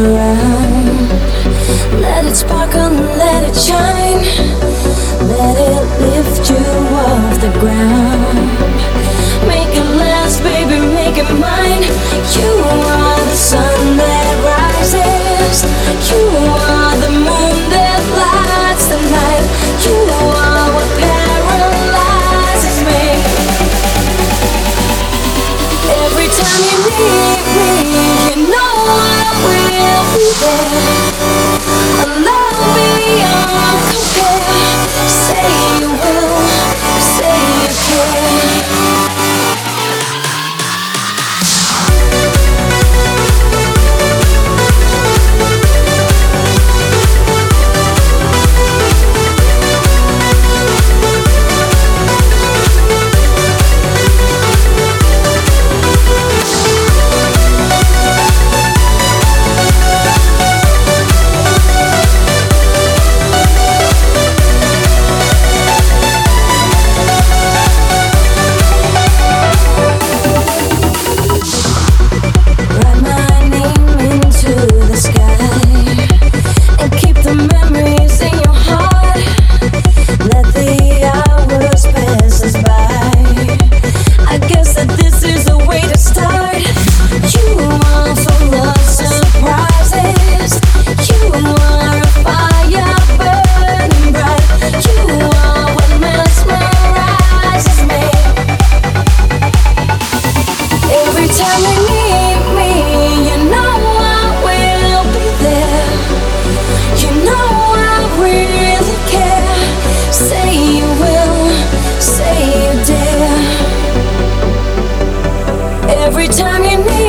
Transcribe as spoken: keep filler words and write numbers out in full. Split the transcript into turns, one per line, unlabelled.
around. Let it sparkle, let it shine. Let it lift you off the ground. Make it last, baby, make it mine. You are the sun that rises. You are the moon that lights the night. You are what paralyzes me. Every time you need me, you know I will be there. A love beyond compare. Say you will, say you care. Every time you need